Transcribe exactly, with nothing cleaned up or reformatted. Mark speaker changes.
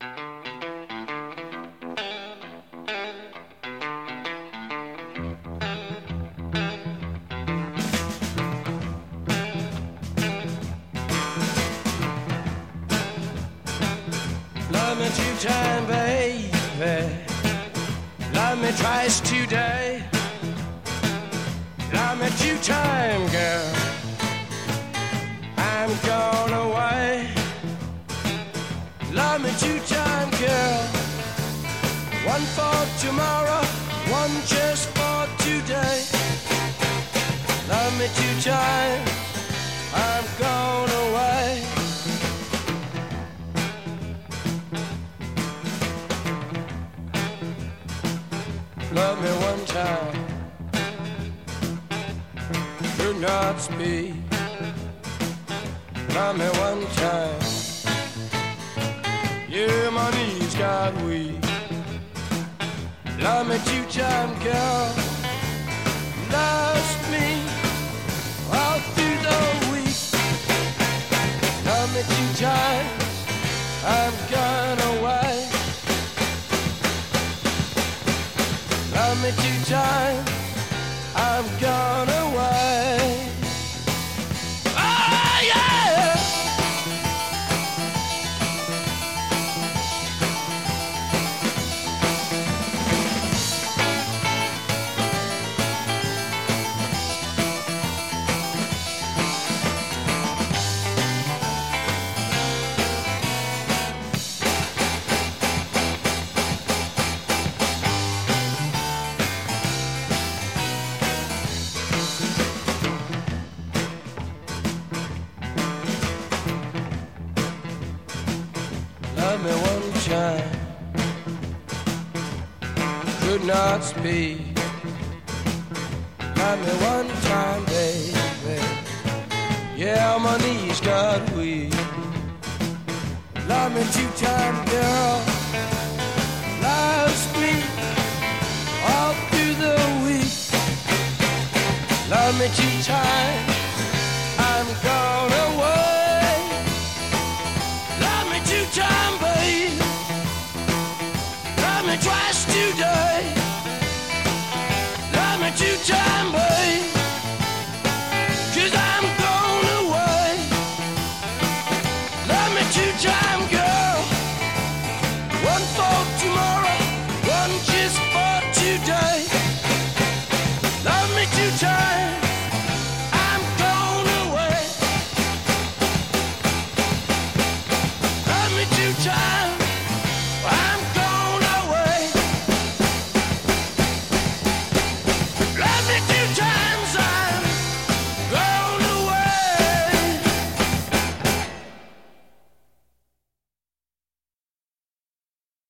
Speaker 1: Love me two times, baby. Love me twice today. Love me two times, girl. I'm gone away. Love me two times, girl. One for tomorrow, one just for today. Love me two times, I'm gone away. Love me one time, do not speak. Love me one time, yeah, my knees got weak. Love me two times, girl. Lost me all through the week. Love me two times, I've gone away. Love me two times, I've gone away. Oh yeah! Love me one time, could not speak. Love me one time, baby. Yeah, my knees got weak. Love me two times, girl. Lost me all through the week. Love me two times,